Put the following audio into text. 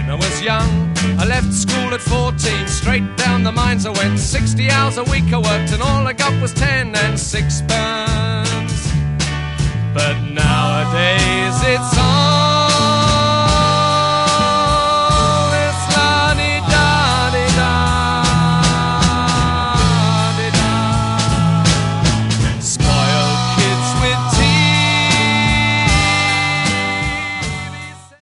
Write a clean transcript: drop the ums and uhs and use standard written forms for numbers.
I was young, I left school at 14. Straight down the mines I went. 60 hours a week I worked, and all I got was 10 and 6 pence. But